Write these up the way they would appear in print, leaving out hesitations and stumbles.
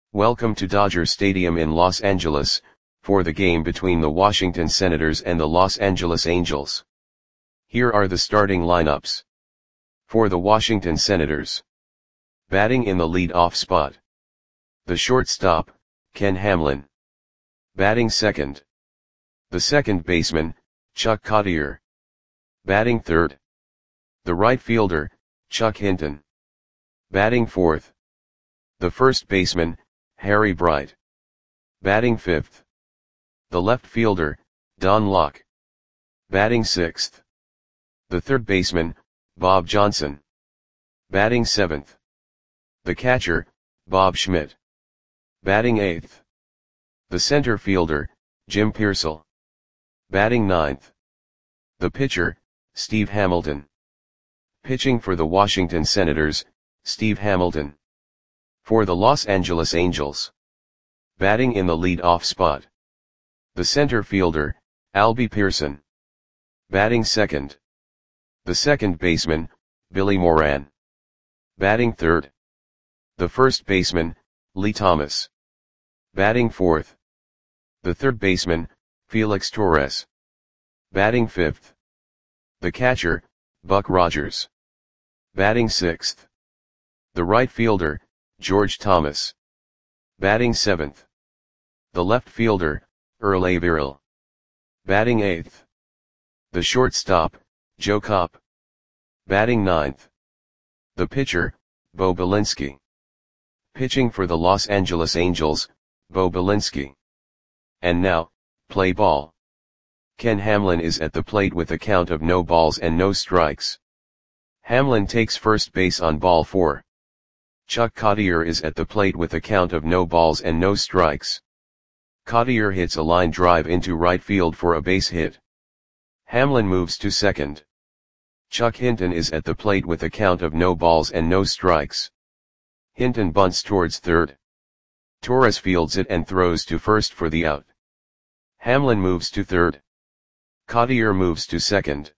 Welcome to Dodger Stadium in Los Angeles, for the game between the Washington Senators and the Los Angeles Angels. Here are the starting lineups. For the Washington Senators. Batting in the lead-off spot. The shortstop, Ken Hamlin. Batting second. The second baseman, Chuck Cottier. Batting third. The right fielder, Chuck Hinton. Batting fourth. The first baseman, Harry Bright. Batting fifth. The left fielder, Don Locke. Batting sixth. The third baseman, Bob Johnson. Batting seventh. The catcher, Bob Schmidt. Batting eighth. The center fielder, Jim Piersall. Batting ninth. The pitcher, Steve Hamilton. Pitching for the Washington Senators, Steve Hamilton. For the Los Angeles Angels. Batting in the lead-off spot. The center fielder, Albie Pearson. Batting second. The second baseman, Billy Moran. Batting third. The first baseman, Lee Thomas. Batting fourth. The third baseman, Felix Torres. Batting fifth. The catcher, Buck Rogers. Batting sixth. The right fielder, George Thomas. Batting seventh. The left fielder, Earl Averill. Batting eighth. The shortstop, Joe Kopp. Batting ninth. The pitcher, Bo Belinsky. Pitching for the Los Angeles Angels, Bo Belinsky. And now, play ball. Ken Hamlin is at the plate with a count of no balls and no strikes. Hamlin takes first base on ball 4. Chuck Cottier is at the plate with a count of no balls and no strikes. Cottier hits a line drive into right field for a base hit. Hamlin moves to second. Chuck Hinton is at the plate with a count of no balls and no strikes. Hinton bunts towards third. Torres fields it and throws to first for the out. Hamlin moves to third. Cottier moves to second.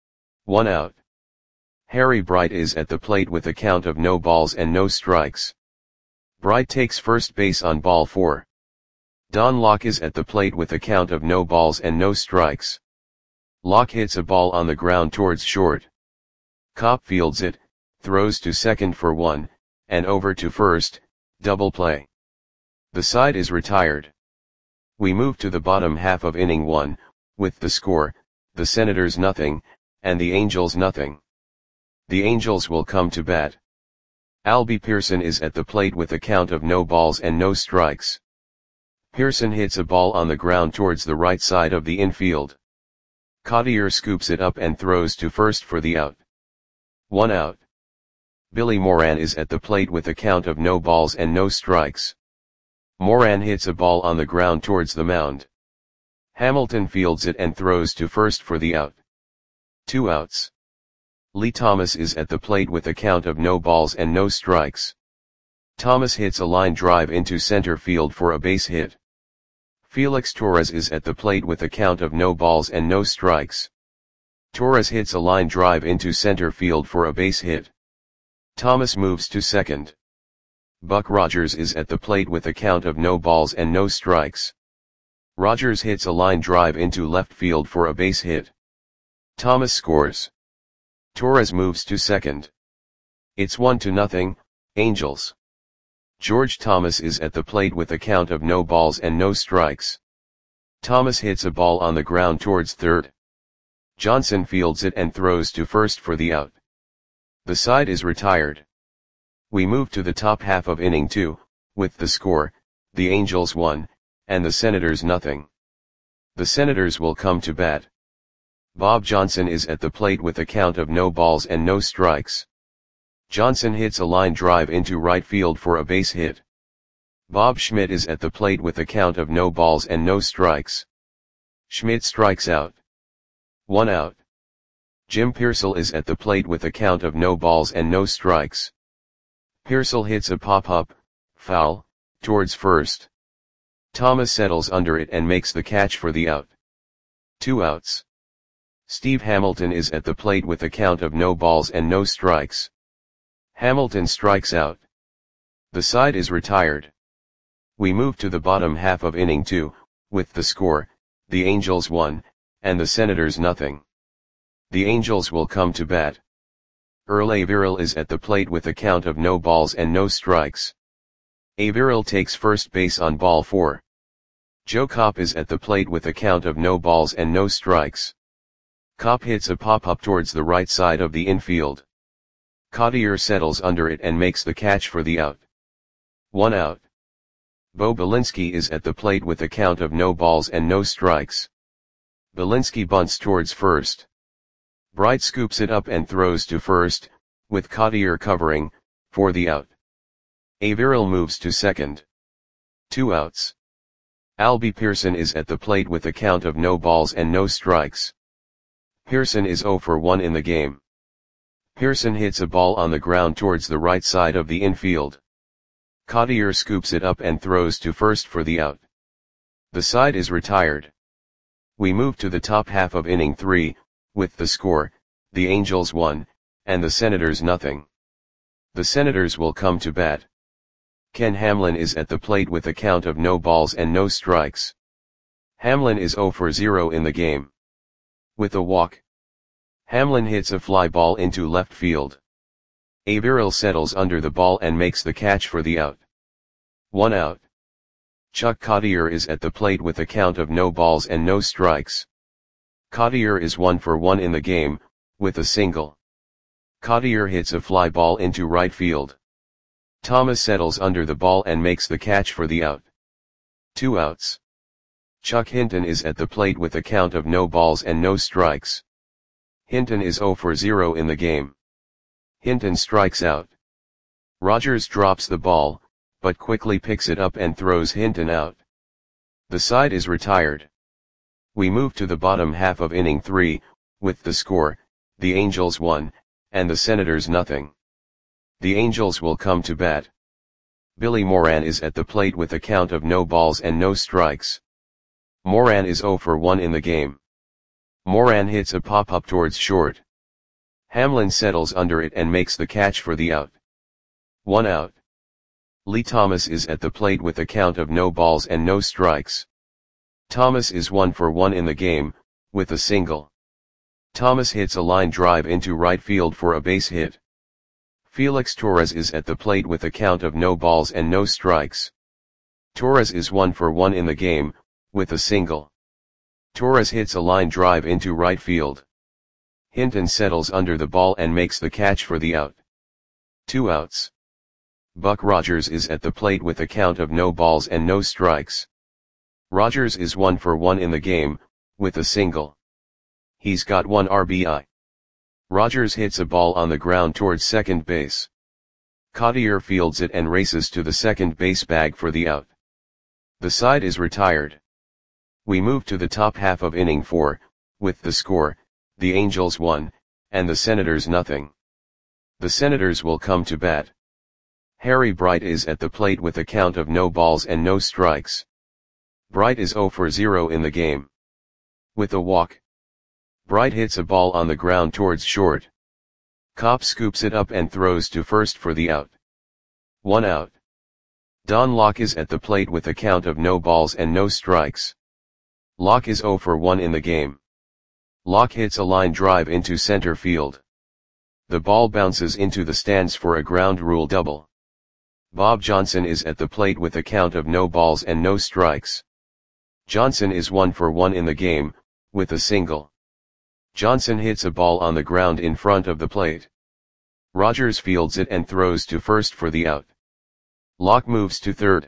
1 out. Harry Bright is at the plate with a count of no balls and no strikes. Bright takes first base on ball 4. Don Locke is at the plate with a count of no balls and no strikes. Locke hits a ball on the ground towards short. Kopp fields it, throws to second for 1, and over to first, double play. The side is retired. We move to the bottom half of inning 1, with the score, the Senators nothing, and the Angels nothing. The Angels will come to bat. Albie Pearson is at the plate with a count of no balls and no strikes. Pearson hits a ball on the ground towards the right side of the infield. Cottier scoops it up and throws to first for the out. 1 out. Billy Moran is at the plate with a count of no balls and no strikes. Moran hits a ball on the ground towards the mound. Hamilton fields it and throws to first for the out. 2 outs. Lee Thomas is at the plate with a count of no balls and no strikes. Thomas hits a line drive into center field for a base hit. Felix Torres is at the plate with a count of no balls and no strikes. Torres hits a line drive into center field for a base hit. Thomas moves to second. Buck Rogers is at the plate with a count of no balls and no strikes. Rogers hits a line drive into left field for a base hit. Thomas scores. Torres moves to second. It's 1-0, Angels. George Thomas is at the plate with a count of no balls and no strikes. Thomas hits a ball on the ground towards third. Johnson fields it and throws to first for the out. The side is retired. We move to the top half of inning 2, with the score, the Angels 1, and the Senators nothing. The Senators will come to bat. Bob Johnson is at the plate with a count of no balls and no strikes. Johnson hits a line drive into right field for a base hit. Bob Schmidt is at the plate with a count of no balls and no strikes. Schmidt strikes out. 1 out. Jim Piersall is at the plate with a count of no balls and no strikes. Piersall hits a pop-up, foul, towards first. Thomas settles under it and makes the catch for the out. 2 outs. Steve Hamilton is at the plate with a count of no balls and no strikes. Hamilton strikes out. The side is retired. We move to the bottom half of inning 2, with the score, the Angels 1, and the Senators nothing. The Angels will come to bat. Earl Averill is at the plate with a count of no balls and no strikes. Averill takes first base on ball 4. Joe Kopp is at the plate with a count of no balls and no strikes. Kopp hits a pop-up towards the right side of the infield. Cottier settles under it and makes the catch for the out. 1 out. Bo Belinsky is at the plate with a count of no balls and no strikes. Belinsky bunts towards first. Bright scoops it up and throws to first, with Cottier covering, for the out. Averill moves to second. 2 outs. Albie Pearson is at the plate with a count of no balls and no strikes. Pearson is 0 for 1 in the game. Pearson hits a ball on the ground towards the right side of the infield. Cottier scoops it up and throws to first for the out. The side is retired. We move to the top half of inning 3, with the score, the Angels 1, and the Senators nothing. The Senators will come to bat. Ken Hamlin is at the plate with a count of no balls and no strikes. Hamlin is 0 for 0 in the game. With a walk, Hamlin hits a fly ball into left field. Averill settles under the ball and makes the catch for the out. 1 out. Chuck Cottier is at the plate with a count of no balls and no strikes. Cottier is 1 for 1 in the game, with a single. Cottier hits a fly ball into right field. Thomas settles under the ball and makes the catch for the out. 2 outs. Chuck Hinton is at the plate with a count of no balls and no strikes. Hinton is 0 for 0 in the game. Hinton strikes out. Rogers drops the ball, but quickly picks it up and throws Hinton out. The side is retired. We move to the bottom half of inning 3, with the score, the Angels 1, and the Senators nothing. The Angels will come to bat. Billy Moran is at the plate with a count of no balls and no strikes. Moran is 0 for 1 in the game. Moran hits a pop-up towards short. Hamlin settles under it and makes the catch for the out. 1 out. Lee Thomas is at the plate with a count of no balls and no strikes. Thomas is 1 for 1 in the game, with a single. Thomas hits a line drive into right field for a base hit. Felix Torres is at the plate with a count of no balls and no strikes. Torres is 1 for 1 in the game, with a single. Torres hits a line drive into right field. Hinton settles under the ball and makes the catch for the out. 2 outs. Buck Rogers is at the plate with a count of no balls and no strikes. Rogers is 1 for 1 in the game, with a single. He's got 1 RBI. Rogers hits a ball on the ground towards second base. Cottier fields it and races to the second base bag for the out. The side is retired. We move to the top half of inning 4, with the score, the Angels 1, and the Senators nothing. The Senators will come to bat. Harry Bright is at the plate with a count of no balls and no strikes. Bright is 0 for 0 in the game. With a walk, Bright hits a ball on the ground towards short. Kopp scoops it up and throws to first for the out. 1 out. Don Locke is at the plate with a count of no balls and no strikes. Locke is 0 for 1 in the game. Locke hits a line drive into center field. The ball bounces into the stands for a ground rule double. Bob Johnson is at the plate with a count of no balls and no strikes. Johnson is 1 for 1 in the game, with a single. Johnson hits a ball on the ground in front of the plate. Rogers fields it and throws to first for the out. Locke moves to third.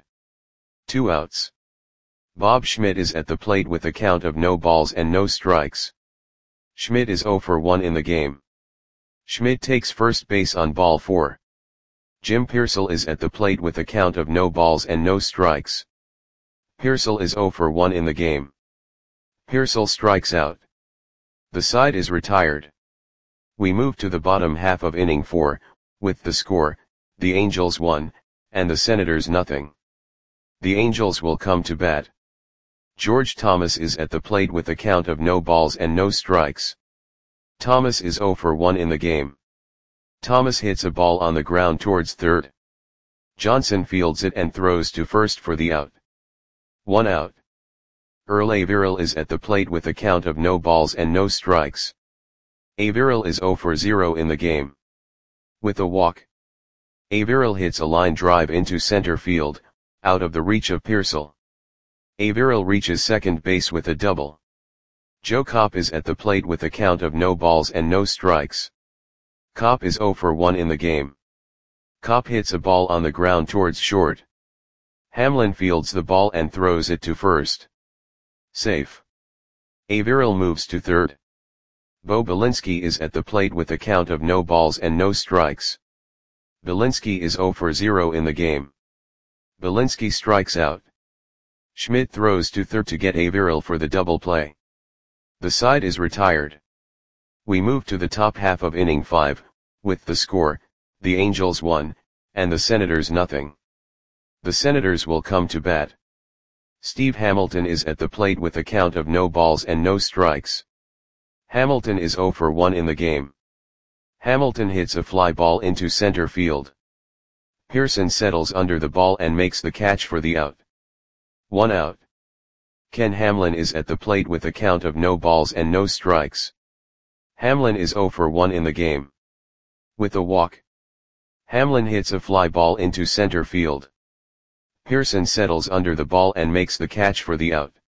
2 outs. Bob Schmidt is at the plate with a count of no balls and no strikes. Schmidt is 0 for 1 in the game. Schmidt takes first base on ball 4. Jim Piersall is at the plate with a count of no balls and no strikes. Piersall is 0 for 1 in the game. Piersall strikes out. The side is retired. We move to the bottom half of inning 4, with the score, the Angels 1, and the Senators nothing. The Angels will come to bat. George Thomas is at the plate with a count of no balls and no strikes. Thomas is 0 for 1 in the game. Thomas hits a ball on the ground towards third. Johnson fields it and throws to first for the out. 1 out. Earl Averill is at the plate with a count of no balls and no strikes. Averill is 0 for 0 in the game. With a walk, Averill hits a line drive into center field, out of the reach of Pearsall. Averill reaches second base with a double. Joe Kopp is at the plate with a count of no balls and no strikes. Kopp is 0 for 1 in the game. Kopp hits a ball on the ground towards short. Hamlin fields the ball and throws it to first. Safe. Averill moves to third. Bo Belinsky is at the plate with a count of no balls and no strikes. Belinsky is 0 for 0 in the game. Belinsky strikes out. Schmidt throws to third to get Averill for the double play. The side is retired. We move to the top half of inning 5, with the score, the Angels 1, and the Senators nothing. The Senators will come to bat. Steve Hamilton is at the plate with a count of no balls and no strikes. Hamilton is 0 for 1 in the game. Hamilton hits a fly ball into center field. Pearson settles under the ball and makes the catch for the out. 1 out. Ken Hamlin is at the plate with a count of no balls and no strikes. Hamlin is 0 for 1 in the game. With a walk, Hamlin hits a fly ball into center field. Pearson settles under the ball and makes the catch for the out.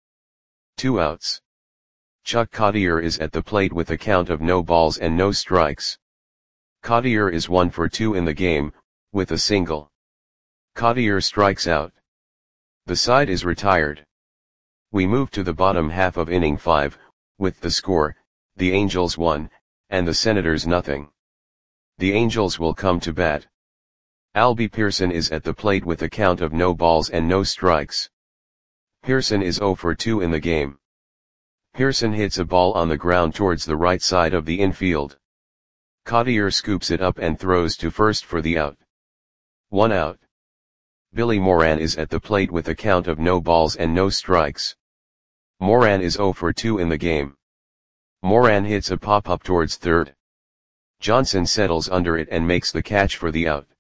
2 outs. Chuck Cottier is at the plate with a count of no balls and no strikes. Cottier is 1 for 2 in the game, with a single. Cottier strikes out. The side is retired. We move to the bottom half of inning 5, with the score, the Angels 1, and the Senators nothing. The Angels will come to bat. Albie Pearson is at the plate with a count of no balls and no strikes. Pearson is 0 for 2 in the game. Pearson hits a ball on the ground towards the right side of the infield. Cottier scoops it up and throws to first for the out. 1 out. Billy Moran is at the plate with a count of no balls and no strikes. Moran is 0 for 2 in the game. Moran hits a pop-up towards third. Johnson settles under it and makes the catch for the out.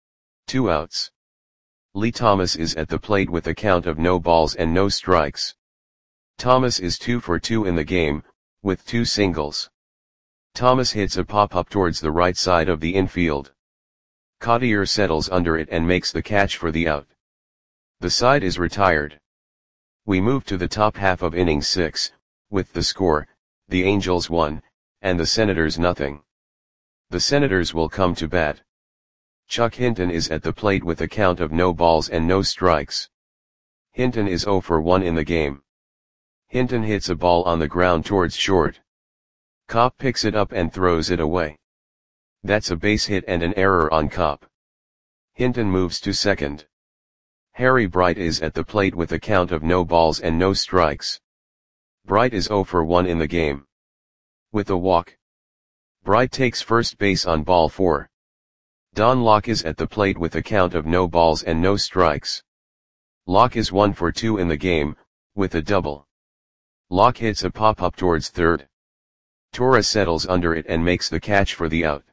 2 outs. Lee Thomas is at the plate with a count of no balls and no strikes. Thomas is 2 for 2 in the game, with 2 singles. Thomas hits a pop-up towards the right side of the infield. Cottier settles under it and makes the catch for the out. The side is retired. We move to the top half of inning 6, with the score, the Angels 1, and the Senators nothing. The Senators will come to bat. Chuck Hinton is at the plate with a count of no balls and no strikes. Hinton is 0 for 1 in the game. Hinton hits a ball on the ground towards short. Kopp picks it up and throws it away. That's a base hit and an error on Kopp. Hinton moves to second. Harry Bright is at the plate with a count of no balls and no strikes. Bright is 0 for 1 in the game. With a walk, Bright takes first base on ball 4. Don Locke is at the plate with a count of no balls and no strikes. Locke is 1 for 2 in the game, with a double. Locke hits a pop-up towards third. Torres settles under it and makes the catch for the out.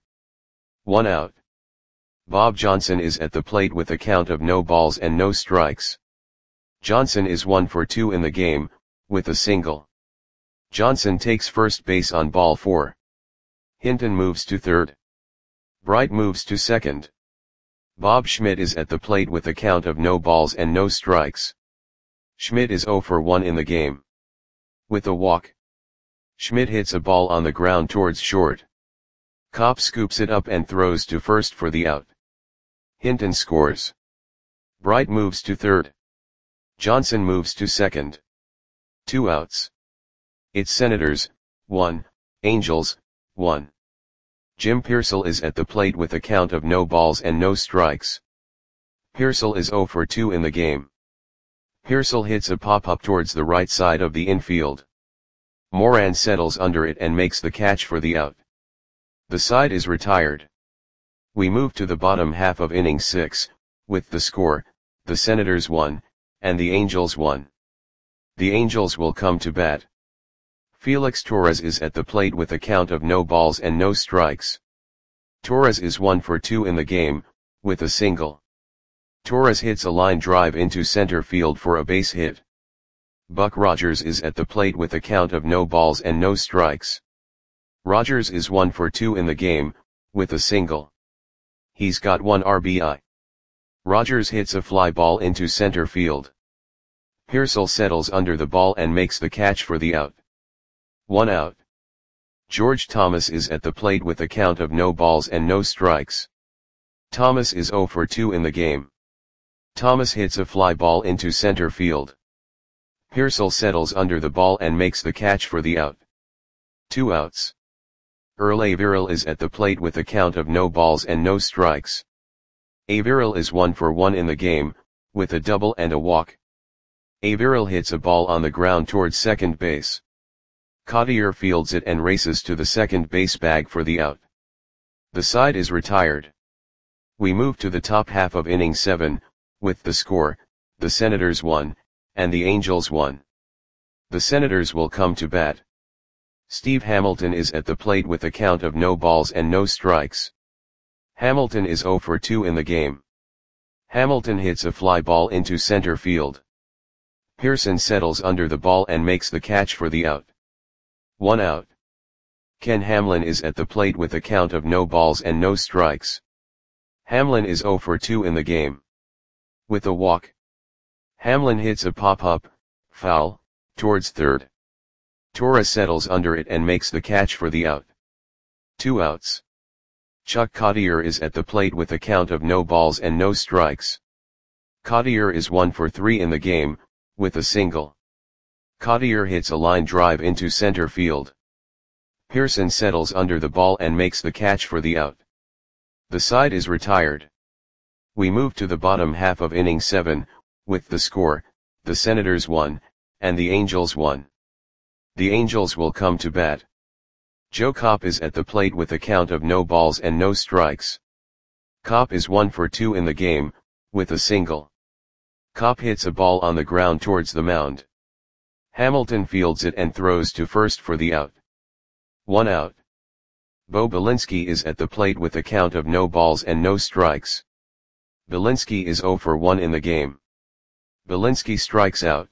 1 out. Bob Johnson is at the plate with a count of no balls and no strikes. Johnson is 1 for 2 in the game, with a single. Johnson takes first base on ball 4. Hinton moves to third. Bright moves to second. Bob Schmidt is at the plate with a count of no balls and no strikes. Schmidt is 0 for 1 in the game. With a walk, Schmidt hits a ball on the ground towards short. Kopp scoops it up and throws to first for the out. Hinton scores. Bright moves to third. Johnson moves to second. 2 outs. It's Senators, 1, Angels, 1. Jim Pearsall is at the plate with a count of no balls and no strikes. Pearsall is 0 for 2 in the game. Pearsall hits a pop-up towards the right side of the infield. Moran settles under it and makes the catch for the out. The side is retired. We move to the bottom half of inning 6, with the score, the Senators 1, and the Angels 1. The Angels will come to bat. Felix Torres is at the plate with a count of no balls and no strikes. Torres is 1 for 2 in the game, with a single. Torres hits a line drive into center field for a base hit. Buck Rogers is at the plate with a count of no balls and no strikes. Rogers is 1 for 2 in the game, with a single. He's got 1 RBI. Rogers hits a fly ball into center field. Pearsall settles under the ball and makes the catch for the out. 1 out. George Thomas is at the plate with a count of no balls and no strikes. Thomas is 0 for 2 in the game. Thomas hits a fly ball into center field. Pearsall settles under the ball and makes the catch for the out. 2 outs. Earl Averill is at the plate with a count of no balls and no strikes. Averill is 1 for 1 in the game, with a double and a walk. Averill hits a ball on the ground towards second base. Cottier fields it and races to the second base bag for the out. The side is retired. We move to the top half of inning 7, with the score, the Senators 1, and the Angels 1. The Senators will come to bat. Steve Hamilton is at the plate with a count of no balls and no strikes. Hamilton is 0 for 2 in the game. Hamilton hits a fly ball into center field. Pearson settles under the ball and makes the catch for the out. 1 out. Ken Hamlin is at the plate with a count of no balls and no strikes. Hamlin is 0 for 2 in the game. With a walk. Hamlin hits a pop-up, foul, towards third. Torres settles under it and makes the catch for the out. 2 outs. Chuck Cottier is at the plate with a count of no balls and no strikes. Cottier is 1 for 3 in the game, with a single. Cottier hits a line drive into center field. Pearson settles under the ball and makes the catch for the out. The side is retired. We move to the bottom half of inning 7, with the score, the Senators 1, and the Angels 1. The Angels will come to bat. Joe Kopp is at the plate with a count of no balls and no strikes. Kopp is 1 for 2 in the game, with a single. Kopp hits a ball on the ground towards the mound. Hamilton fields it and throws to first for the out. 1 out. Bo Belinsky is at the plate with a count of no balls and no strikes. Belinsky is 0 for 1 in the game. Belinsky strikes out.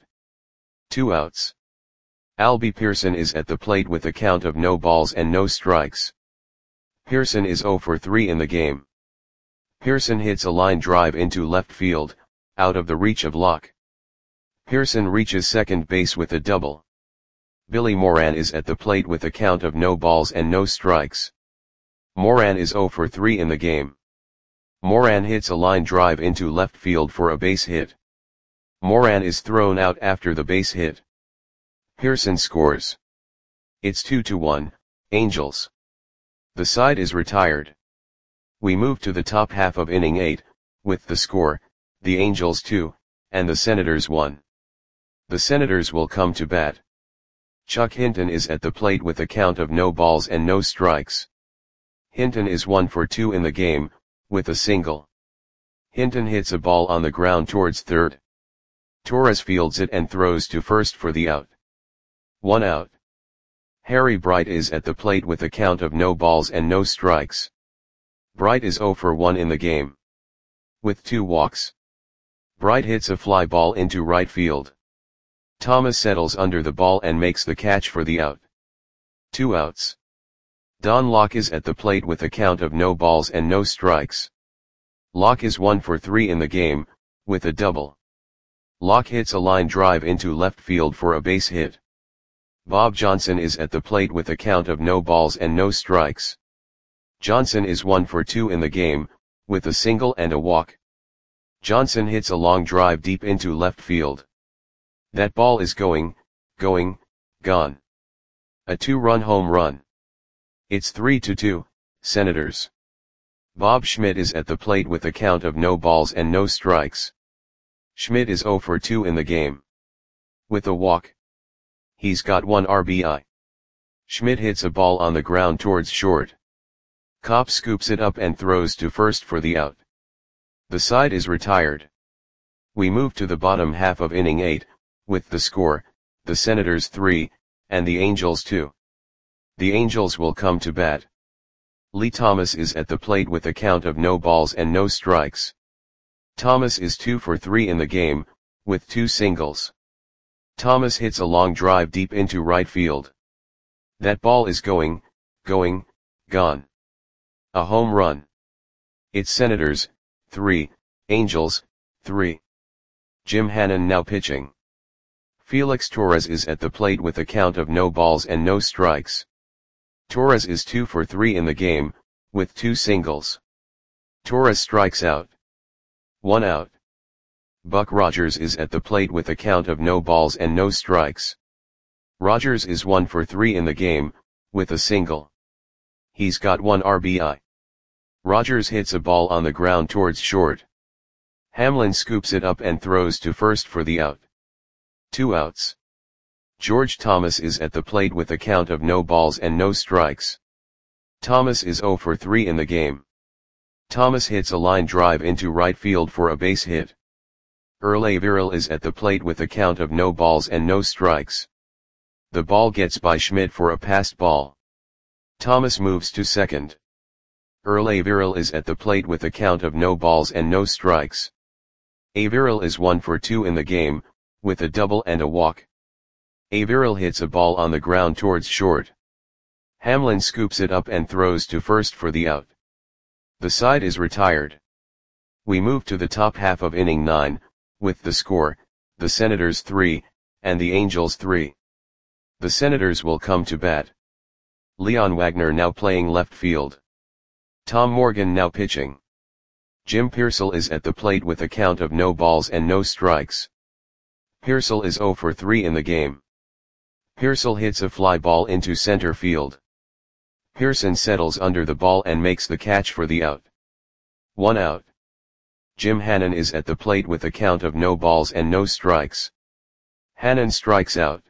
2 outs. Albie Pearson is at the plate with a count of no balls and no strikes. Pearson is 0 for 3 in the game. Pearson hits a line drive into left field, out of the reach of Locke. Pearson reaches second base with a double. Billy Moran is at the plate with a count of no balls and no strikes. Moran is 0 for 3 in the game. Moran hits a line drive into left field for a base hit. Moran is thrown out after the base hit. Pearson scores. It's 2-1, Angels. The side is retired. We move to the top half of inning 8, with the score, the Angels 2, and the Senators 1. The Senators will come to bat. Chuck Hinton is at the plate with a count of no balls and no strikes. Hinton is 1 for 2 in the game, with a single. Hinton hits a ball on the ground towards third. Torres fields it and throws to first for the out. 1 out. Harry Bright is at the plate with a count of no balls and no strikes. Bright is 0 for 1 in the game. With 2 walks. Bright hits a fly ball into right field. Thomas settles under the ball and makes the catch for the out. 2 outs. Don Locke is at the plate with a count of no balls and no strikes. Locke is 1 for 3 in the game, with a double. Locke hits a line drive into left field for a base hit. Bob Johnson is at the plate with a count of no balls and no strikes. Johnson is 1 for 2 in the game, with a single and a walk. Johnson hits a long drive deep into left field. That ball is gone. A 2-run home run. It's 3-2, Senators. Bob Schmidt is at the plate with a count of no balls and no strikes. Schmidt is 0 for 2 in the game. With a walk. He's got 1 RBI. Schmidt hits a ball on the ground towards short. Kopp scoops it up and throws to first for the out. The side is retired. We move to the bottom half of inning 8, with the score, the Senators 3, and the Angels 2. The Angels will come to bat. Lee Thomas is at the plate with a count of no balls and no strikes. Thomas is 2 for 3 in the game, with 2 singles. Thomas hits a long drive deep into right field. That ball is going, gone. A home run. It's Senators, 3, Angels, 3. Jim Hannon now pitching. Felix Torres is at the plate with a count of no balls and no strikes. Torres is 2 for 3 in the game, with 2 singles. Torres strikes out. 1 out. Buck Rogers is at the plate with a count of no balls and no strikes. Rogers is 1 for 3 in the game, with a single. He's got 1 RBI. Rogers hits a ball on the ground towards short. Hamlin scoops it up and throws to first for the out. 2 outs. George Thomas is at the plate with a count of no balls and no strikes. Thomas is 0 for 3 in the game. Thomas hits a line drive into right field for a base hit. Earl Averill is at the plate with a count of no balls and no strikes. The ball gets by Schmidt for a passed ball. Thomas moves to second. Earl Averill is at the plate with a count of no balls and no strikes. Averill is 1 for 2 in the game, with a double and a walk. Averill hits a ball on the ground towards short. Hamlin scoops it up and throws to first for the out. The side is retired. We move to the top half of inning 9, with the score, the Senators 3, and the Angels 3. The Senators will come to bat. Leon Wagner now playing left field. Tom Morgan now pitching. Jim Piersall is at the plate with a count of no balls and no strikes. Piersall is 0 for 3 in the game. Piersall hits a fly ball into center field. Pearson settles under the ball and makes the catch for the out. 1 out. Jim Hannon is at the plate with a count of no balls and no strikes. Hannon strikes out.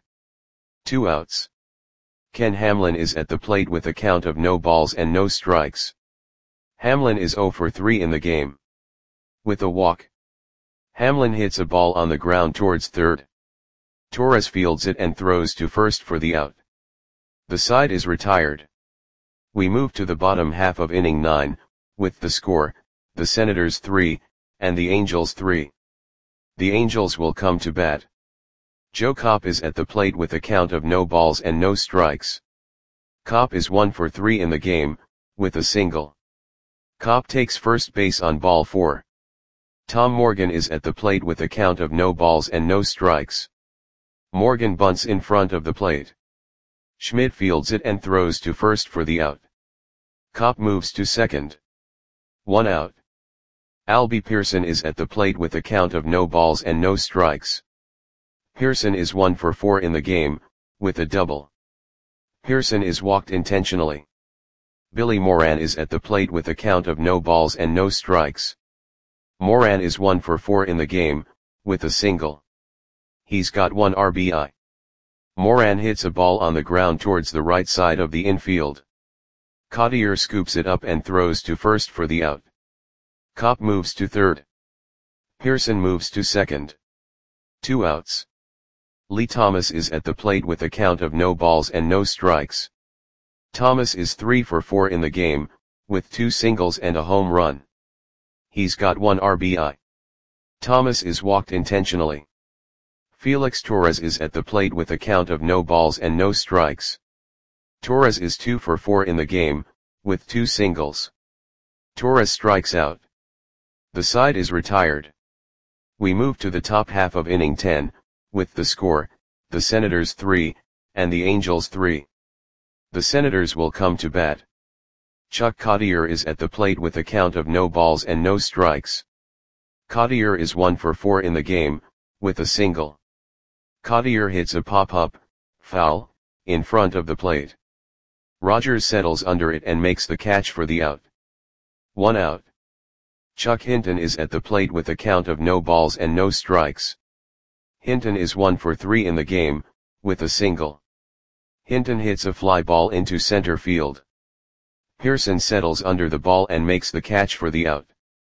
2 outs. Ken Hamlin is at the plate with a count of no balls and no strikes. Hamlin is 0 for 3 in the game. With a walk. Hamlin hits a ball on the ground towards third. Torres fields it and throws to first for the out. The side is retired. We move to the bottom half of inning 9, with the score, the Senators 3, and the Angels 3. The Angels will come to bat. Joe Kopp is at the plate with a count of no balls and no strikes. Kopp is 1 for 3 in the game, with a single. Kopp takes first base on ball 4. Tom Morgan is at the plate with a count of no balls and no strikes. Morgan bunts in front of the plate. Schmidt fields it and throws to first for the out. Kopp moves to second. 1 out. Albie Pearson is at the plate with a count of no balls and no strikes. Pearson is 1 for 4 in the game, with a double. Pearson is walked intentionally. Billy Moran is at the plate with a count of no balls and no strikes. Moran is 1 for 4 in the game, with a single. He's got 1 RBI. Moran hits a ball on the ground towards the right side of the infield. Cottier scoops it up and throws to first for the out. Kopp moves to third. Pearson moves to second. 2 outs. Lee Thomas is at the plate with a count of no balls and no strikes. Thomas is 3 for 4 in the game, with 2 singles and a home run. He's got 1 RBI. Thomas is walked intentionally. Felix Torres is at the plate with a count of no balls and no strikes. Torres is 2 for 4 in the game, with 2 singles. Torres strikes out. The side is retired. We move to the top half of inning 10, with the score, the Senators 3, and the Angels 3. The Senators will come to bat. Chuck Cottier is at the plate with a count of no balls and no strikes. Cottier is 1 for 4 in the game, with a single. Cottier hits a pop-up, foul, in front of the plate. Rogers settles under it and makes the catch for the out. 1 out. Chuck Hinton is at the plate with a count of no balls and no strikes. Hinton is 1 for 3 in the game, with a single. Hinton hits a fly ball into center field. Pearson settles under the ball and makes the catch for the out.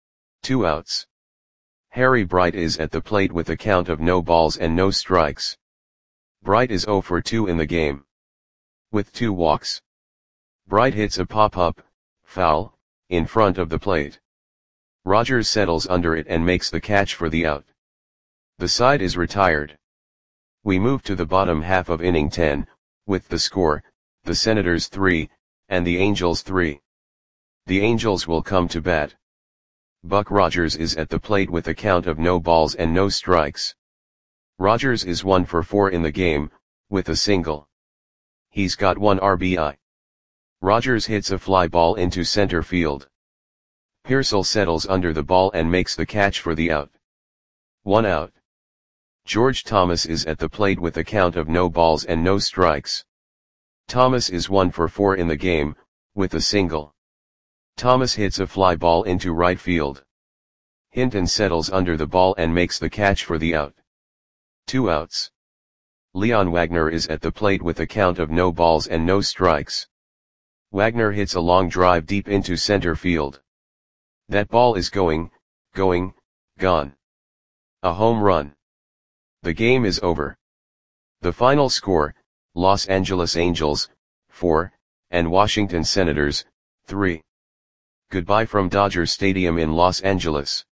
2 outs. Harry Bright is at the plate with a count of no balls and no strikes. Bright is 0 for 2 in the game. With 2 walks. Bright hits a pop-up, foul, in front of the plate. Rogers settles under it and makes the catch for the out. The side is retired. We move to the bottom half of inning 10, with the score, the Senators 3, and the Angels 3. The Angels will come to bat. Buck Rogers is at the plate with a count of no balls and no strikes. Rogers is 1 for 4 in the game, with a single. He's got 1 RBI. Rogers hits a fly ball into center field. Pearsall settles under the ball and makes the catch for the out. 1 out. George Thomas is at the plate with a count of no balls and no strikes. Thomas is 1 for 4 in the game, with a single. Thomas hits a fly ball into right field. Hinton settles under the ball and makes the catch for the out. 2 outs. Leon Wagner is at the plate with a count of no balls and no strikes. Wagner hits a long drive deep into center field. That ball is gone. A home run. The game is over. The final score, Los Angeles Angels, 4, and Washington Senators, 3. Goodbye from Dodger Stadium in Los Angeles.